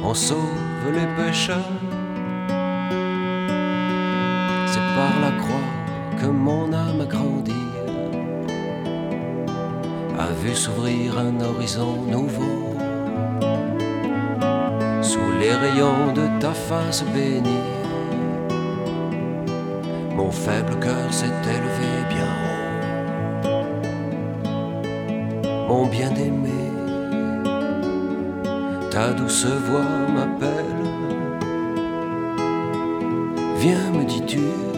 en sauve les pécheurs. C'est par la croix que mon âme a grandi, a vu s'ouvrir un horizon nouveau. Sous les rayons de ta face bénie, mon faible cœur s'est élevé bien haut. Mon bien-aimé, ta douce voix m'appelle. Viens, me dis-tu,